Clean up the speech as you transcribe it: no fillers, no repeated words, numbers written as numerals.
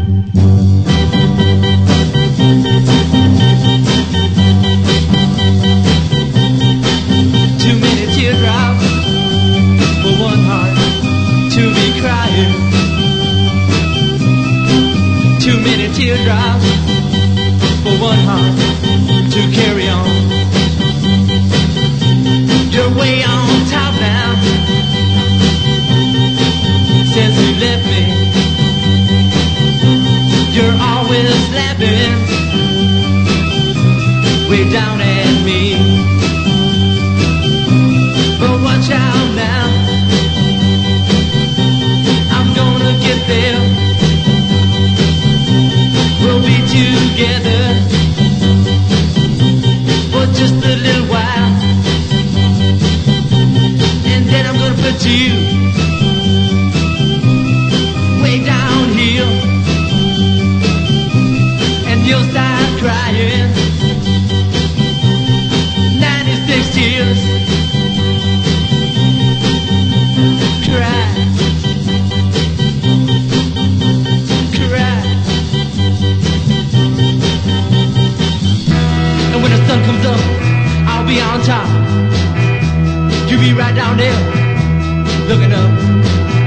Too many teardrops for one heart to be crying. Too many teardrops for one heart to carry on. You're way on top now since you left me. You're always laughing way down at me. But watch out now, I'm gonna get there. We'll be together for just a little while, and then I'm gonna put you way down here, and you'll start crying 96 tears. Cry, cry. And when the sun comes up, I'll be on top. You'll be right down there, looking up.